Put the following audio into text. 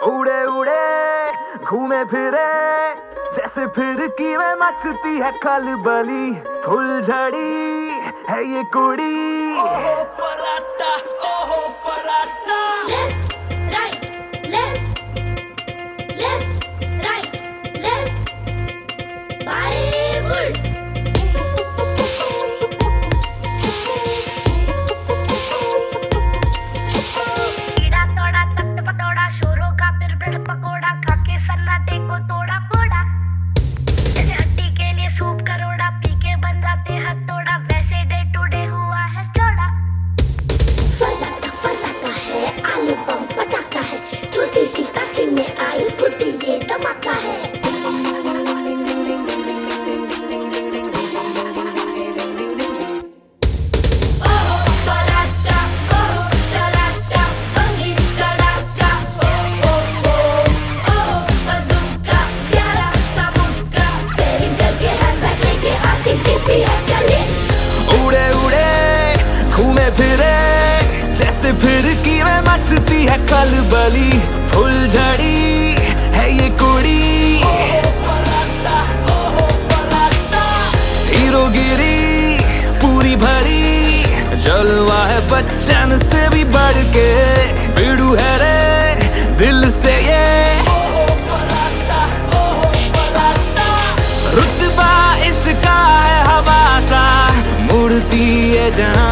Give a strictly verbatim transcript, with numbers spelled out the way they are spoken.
उड़े उड़े घूमे फिरे जैसे फिर की में मचती है खलबली। फुलझड़ी है ये कुड़ी। ओहो फराटा, ओहो फराटा। Left, right, left, left, right, left. Bollywood. कीड़ा तोड़ा तख्त पतोड़ा शोरों का फिर ब्रेड पकोड़ा खा के सन्नाटे को तोड़ा फोड़ा। जैसे हड्डी के लिए सूप करोड़ा पी के बन जाते हथौड़ा वैसे डे टू डे हुआ है चौड़ा। फराटा फराटा है आलू बम पटाखा है छोटी सी पैकेट में आई फुटी ये धमाका है। उड़े उड़े घूमे फिरे जैसे फिर की में मचती है खलबली। फुलझड़ी है ये कुड़ी। ओहो फराटा, ओहो फराटा। हीरोगिरी पूरी भरी जलवा है बच्चन से भी बढ़ के। बिड़ू है रे दिल से ये। ओहो फराटा, ओहो फराटा। रुतबा इसका है हवा सा मुड़ती है जहाँ